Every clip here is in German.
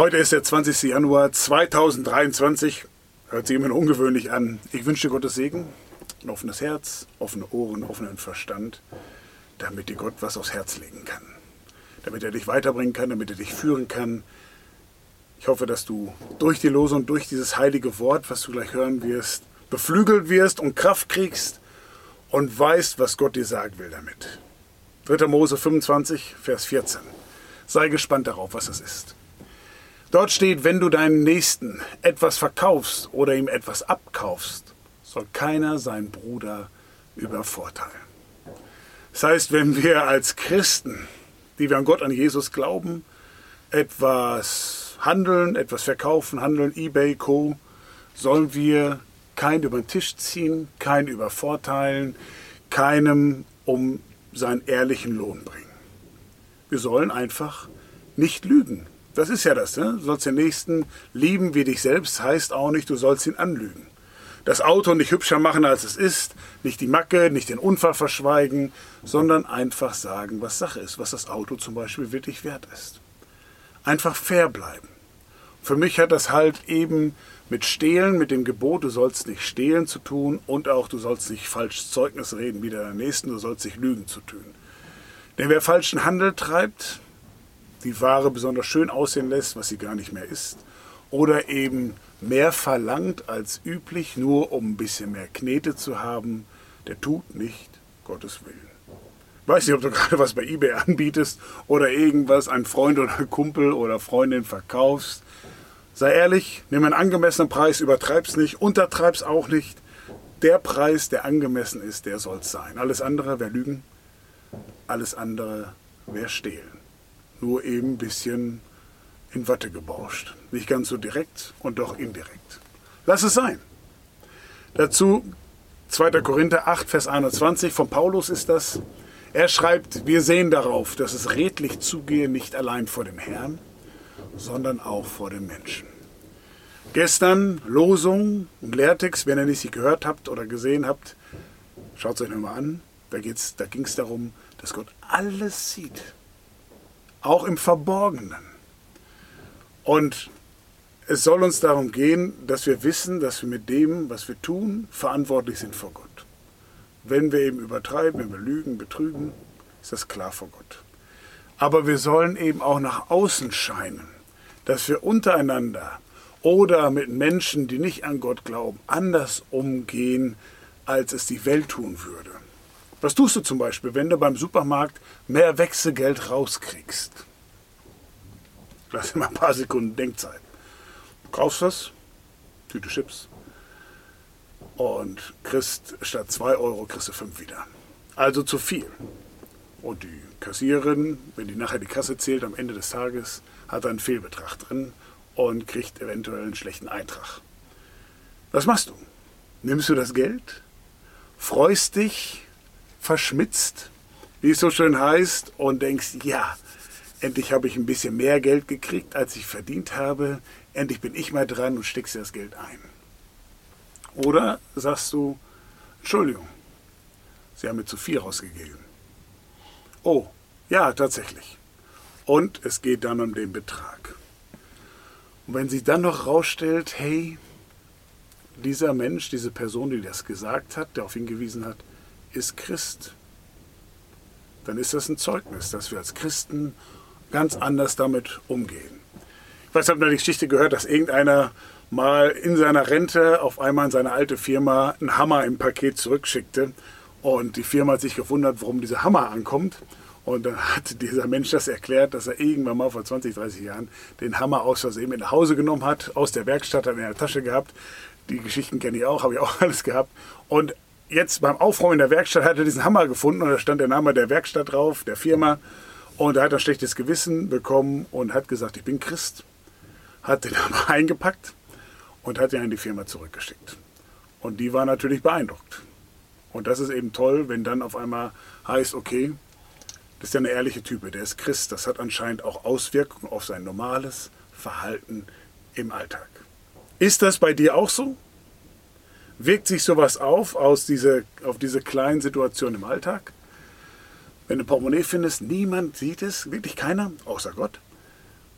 Heute ist der 20. Januar 2023. Hört sich immer ungewöhnlich an. Ich wünsche dir Gottes Segen, ein offenes Herz, offene Ohren, offenen Verstand, damit dir Gott was aufs Herz legen kann. Damit er dich weiterbringen kann, damit er dich führen kann. Ich hoffe, dass du durch die Losung, durch dieses heilige Wort, was du gleich hören wirst, beflügelt wirst und Kraft kriegst und weißt, was Gott dir sagen will damit. 3. Mose 25, Vers 14. Sei gespannt darauf, was es ist. Dort steht, wenn du deinem Nächsten etwas verkaufst oder ihm etwas abkaufst, soll keiner seinen Bruder übervorteilen. Das heißt, wenn wir als Christen, die wir an Gott, an Jesus glauben, etwas handeln, etwas verkaufen, handeln, eBay, Co., sollen wir keinen über den Tisch ziehen, keinen übervorteilen, keinem um seinen ehrlichen Lohn bringen. Wir sollen einfach nicht lügen. Das ist ja das, ne? Du sollst den Nächsten lieben wie dich selbst, heißt auch nicht, du sollst ihn anlügen. Das Auto nicht hübscher machen, als es ist, nicht die Macke, nicht den Unfall verschweigen, sondern einfach sagen, was Sache ist, was das Auto zum Beispiel wirklich wert ist. Einfach fair bleiben. Für mich hat das halt eben mit Stehlen, mit dem Gebot, du sollst nicht stehlen zu tun und auch du sollst nicht falsch Zeugnis reden wie der Nächsten, du sollst nicht lügen zu tun. Denn wer falschen Handel treibt, die Ware besonders schön aussehen lässt, was sie gar nicht mehr ist, oder eben mehr verlangt als üblich, nur um ein bisschen mehr Knete zu haben, der tut nicht Gottes Willen. Ich weiß nicht, ob du gerade was bei eBay anbietest oder irgendwas an Freund oder Kumpel oder Freundin verkaufst. Sei ehrlich, nimm einen angemessenen Preis, übertreib's nicht, untertreib's auch nicht. Der Preis, der angemessen ist, der soll's sein. Alles andere wäre Lügen, alles andere wäre Stehlen. Nur eben ein bisschen in Watte gebauscht. Nicht ganz so direkt und doch indirekt. Lass es sein. Dazu 2. Korinther 8, Vers 21, von Paulus ist das. Er schreibt, wir sehen darauf, dass es redlich zugehe, nicht allein vor dem Herrn, sondern auch vor dem Menschen. Gestern Losung und Lehrtext, wenn ihr nicht sie gehört habt oder gesehen habt, schaut es euch nochmal an. Da ging es darum, dass Gott alles sieht. Auch im Verborgenen. Und es soll uns darum gehen, dass wir wissen, dass wir mit dem, was wir tun, verantwortlich sind vor Gott. Wenn wir eben übertreiben, wenn wir lügen, betrügen, ist das klar vor Gott. Aber wir sollen eben auch nach außen scheinen, dass wir untereinander oder mit Menschen, die nicht an Gott glauben, anders umgehen, als es die Welt tun würde. Was tust du zum Beispiel, wenn du beim Supermarkt mehr Wechselgeld rauskriegst? Lass dir mal ein paar Sekunden Denkzeit. Du kaufst was, Tüte Chips, und kriegst statt 2 Euro kriegst du 5 wieder. Also zu viel. Und die Kassiererin, wenn die nachher die Kasse zählt am Ende des Tages, hat einen Fehlbetrag drin und kriegt eventuell einen schlechten Eintrag. Was machst du? Nimmst du das Geld, freust dich, verschmitzt, wie es so schön heißt, und denkst, ja, endlich habe ich ein bisschen mehr Geld gekriegt, als ich verdient habe, endlich bin ich mal dran und steckst dir das Geld ein. Oder sagst du, Entschuldigung, Sie haben mir zu viel rausgegeben. Oh, ja, tatsächlich. Und es geht dann um den Betrag. Und wenn sich dann noch rausstellt, hey, dieser Mensch, diese Person, die das gesagt hat, darauf hingewiesen hat, ist Christ, dann ist das ein Zeugnis, dass wir als Christen ganz anders damit umgehen. Ich weiß, ich habe noch die Geschichte gehört, dass irgendeiner mal in seiner Rente auf einmal in seine alte Firma einen Hammer im Paket zurückschickte. Und die Firma hat sich gewundert, warum dieser Hammer ankommt. Und dann hat dieser Mensch das erklärt, dass er irgendwann mal vor 20, 30 Jahren den Hammer aus Versehen mit nach Hause genommen hat, aus der Werkstatt, hat er in der Tasche gehabt. Die Geschichten kenne ich auch, habe ich auch alles gehabt. Und jetzt beim Aufräumen in der Werkstatt hat er diesen Hammer gefunden und da stand der Name der Werkstatt drauf, der Firma. Und er hat ein schlechtes Gewissen bekommen und hat gesagt, ich bin Christ. Hat den Hammer eingepackt und hat ihn an die Firma zurückgeschickt. Und die war natürlich beeindruckt. Und das ist eben toll, wenn dann auf einmal heißt, okay, das ist ja eine ehrliche Type, der ist Christ. Das hat anscheinend auch Auswirkungen auf sein normales Verhalten im Alltag. Ist das bei dir auch so? Wirkt sich sowas auf diese kleinen Situationen im Alltag? Wenn du ein Portemonnaie findest, niemand sieht es, wirklich keiner, außer Gott.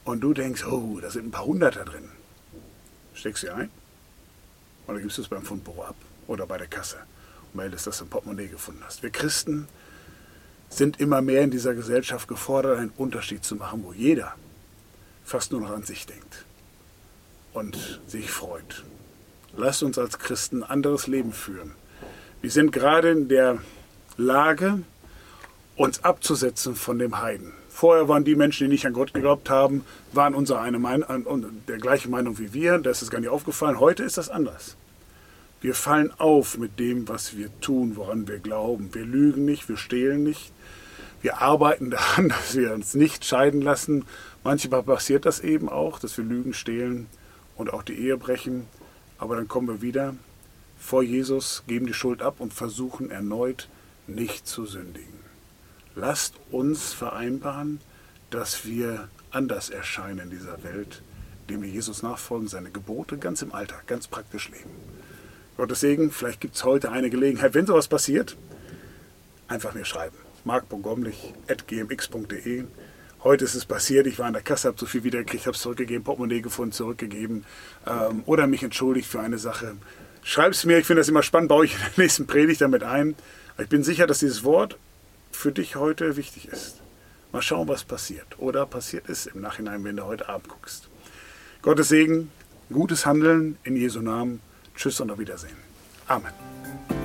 und du denkst, oh, da sind ein paar Hunderter drin. Steckst sie ein oder gibst du es beim Fundbüro ab oder bei der Kasse und meldest, dass du ein Portemonnaie gefunden hast. Wir Christen sind immer mehr in dieser Gesellschaft gefordert, einen Unterschied zu machen, wo jeder fast nur noch an sich denkt und sich freut. Lasst uns als Christen ein anderes Leben führen. Wir sind gerade in der Lage, uns abzusetzen von dem Heiden. Vorher waren die Menschen, die nicht an Gott geglaubt haben, waren der gleichen Meinung wie wir. Da ist es gar nicht aufgefallen. Heute ist das anders. Wir fallen auf mit dem, was wir tun, woran wir glauben. Wir lügen nicht, wir stehlen nicht. Wir arbeiten daran, dass wir uns nicht scheiden lassen. Manchmal passiert das eben auch, dass wir lügen, stehlen und auch die Ehe brechen. Aber dann kommen wir wieder vor Jesus, geben die Schuld ab und versuchen erneut nicht zu sündigen. Lasst uns vereinbaren, dass wir anders erscheinen in dieser Welt, indem wir Jesus nachfolgen, seine Gebote ganz im Alltag, ganz praktisch leben. Gottes Segen, vielleicht gibt es heute eine Gelegenheit, wenn sowas passiert, einfach mir schreiben. mark.gomlich@gmx.de. Heute ist es passiert, ich war in der Kasse, habe so viel wiedergekriegt, habe es zurückgegeben, Portemonnaie gefunden, zurückgegeben oder mich entschuldigt für eine Sache. Schreib es mir, ich finde das immer spannend, baue ich in der nächsten Predigt damit ein. Aber ich bin sicher, dass dieses Wort für dich heute wichtig ist. Mal schauen, was passiert. Oder passiert ist im Nachhinein, wenn du heute Abend guckst. Gottes Segen, gutes Handeln in Jesu Namen. Tschüss und auf Wiedersehen. Amen.